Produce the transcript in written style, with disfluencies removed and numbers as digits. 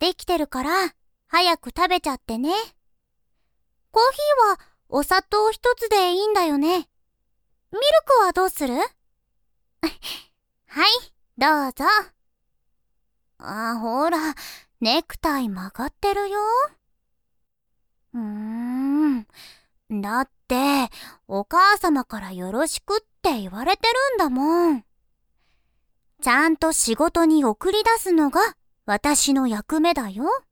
できてるから、早く食べちゃってね。コーヒーはお砂糖一つでいいんだよね。ミルクはどうする？はい、どうぞ。ほら、ネクタイ曲がってるよ。だって、お母様からよろしくって言われてるんだもん。ちゃんと仕事に送り出すのが私の役目だよ。